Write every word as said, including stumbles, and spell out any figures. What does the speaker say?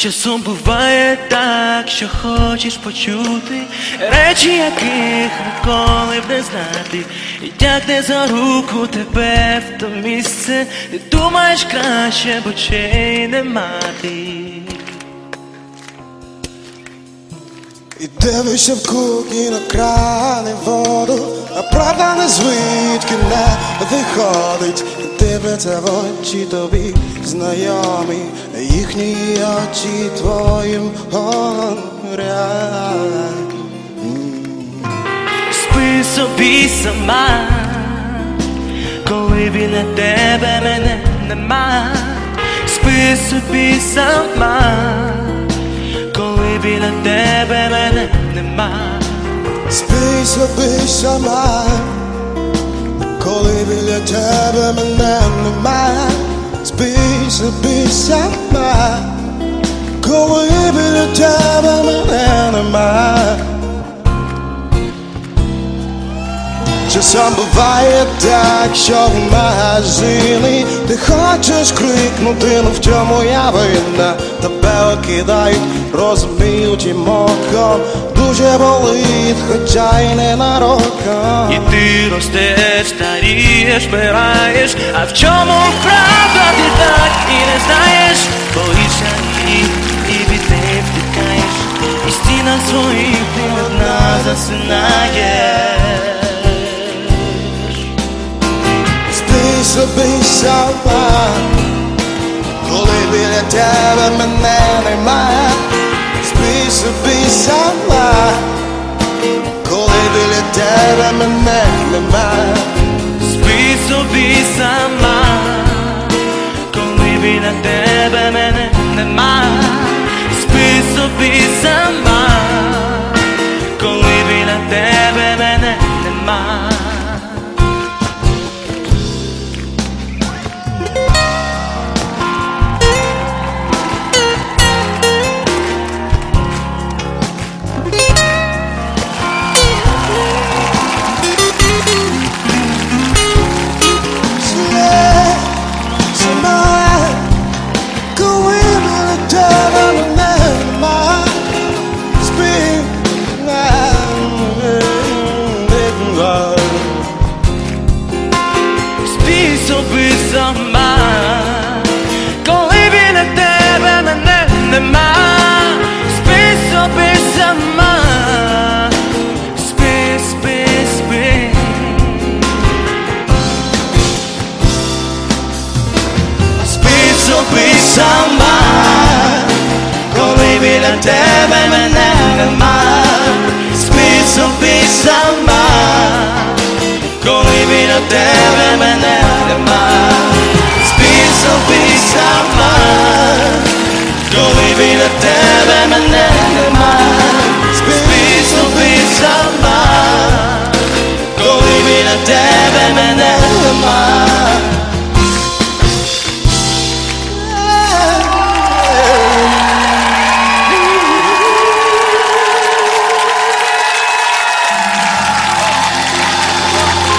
Часом буває так, що хочеш почути речі, яких ніколи б не знати. І тягне за руку тебе в то місце, ти думаєш краще, б очей не мати. І дивишся в кухні на крани воду, а правда не звідки не виходить. І дивляться в очі тобі знайомі, їхні очі твоїм горять. Спи собі сама, коли біля тебе мене нема. Спи собі сама, коли біля тебе мене нема. Спи собі сама, коли біля тебе мене нема. Спи собі сама, коли біля тебе мене нема. Часом буває так, що в магазині ти хочеш крикнути, ну в чому я винна. Тебе окидають, розуміють і моком, дуже болить, хоча й не нароком. І ти ростеш, старієш, вмираєш, а в чому правда ти так і не знаєш. Боїшся її і від неї втікаєш, і в стінах своїх ти одна засинаєш. Спи собі сама, коли біля тебе мене нема. Спи собі сама, коли біля тебе мене нема. Спи собі сама, коли біля тебе мене нема. Спи собі сама, коли біля тебе мене нема. Спи сама, коли біля тебе мене нема. Спи собі сама, спи, спи, спи. Спи собі сама, коли біля тебе мене нема. Спи собі сама, коли біля тебе